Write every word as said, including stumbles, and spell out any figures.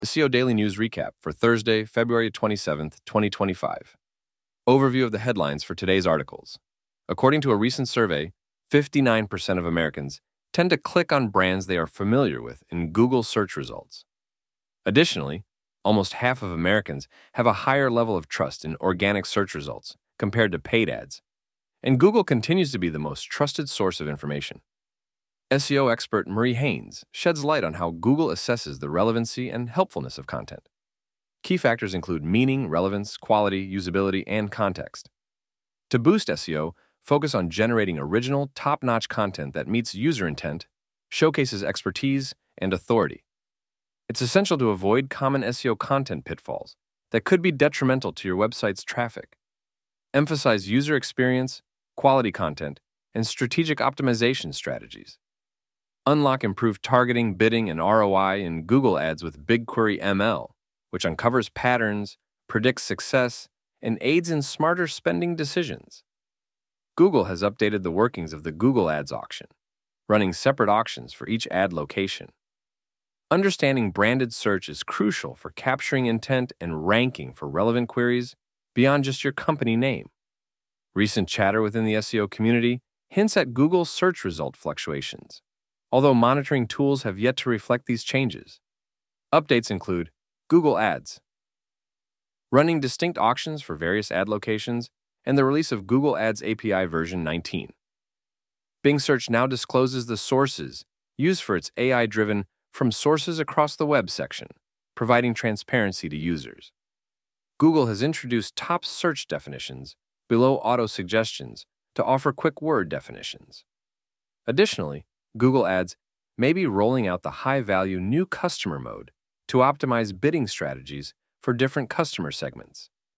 S E O Daily News Recap for Thursday, February twenty-seventh, twenty twenty-five. Overview of the headlines for today's articles. According to a recent survey, fifty-nine percent of Americans tend to click on brands they are familiar with in Google search results. Additionally, almost half of Americans have a higher level of trust in organic search results compared to paid ads, and Google continues to be the most trusted source of information. S E O expert Marie Haynes sheds light on how Google assesses the relevancy and helpfulness of content. Key factors include meaning, relevance, quality, usability, and context. To boost S E O, focus on generating original, top-notch content that meets user intent, showcases expertise, and authority. It's essential to avoid common S E O content pitfalls that could be detrimental to your website's traffic. Emphasize user experience, quality content, and strategic optimization strategies. Unlock improved targeting, bidding, and R O I in Google Ads with BigQuery M L, which uncovers patterns, predicts success, and aids in smarter spending decisions. Google has updated the workings of the Google Ads auction, running separate auctions for each ad location. Understanding branded search is crucial for capturing intent and ranking for relevant queries beyond just your company name. Recent chatter within the S E O community hints at Google's search result fluctuations, although monitoring tools have yet to reflect these changes. Updates include Google Ads, running distinct auctions for various ad locations, and the release of Google Ads A P I version nineteen. Bing Search now discloses the sources used for its A I-driven From Sources Across the Web section, providing transparency to users. Google has introduced top search definitions below auto-suggestions to offer quick word definitions. Additionally, Google Ads may be rolling out the high-value new customer mode to optimize bidding strategies for different customer segments.